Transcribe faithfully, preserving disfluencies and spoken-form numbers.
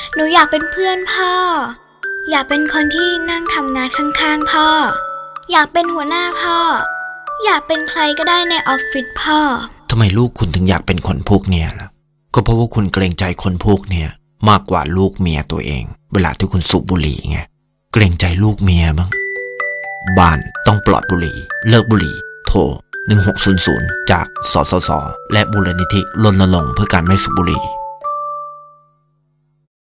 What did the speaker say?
หนูอยากเป็นเพื่อนพ่ออยากเป็นคนที่นั่งทำงานข้างๆพ่ออยากเป็นหัวหน้าพ่ออยากเป็นใครก็ได้ในออฟฟิศพ่อทำไมลูกคุณถึงอยากเป็นคนพวกเนี้ยล่ะก็เพราะว่าคุณเกรงใจคนพวกเนี้ยมากกว่าลูกเมียตัวเองเวลาที่คุณสูบบุหรี่ไงเกรงใจลูกเมียบ้างบ้านต้องปลอดบุหรี่เลิกบุหรี่โทรหนึ่งหกศูนย์ศูนย์จากสสสและมูลนิธิรณรงค์เพื่อการไม่สูบบุหรี่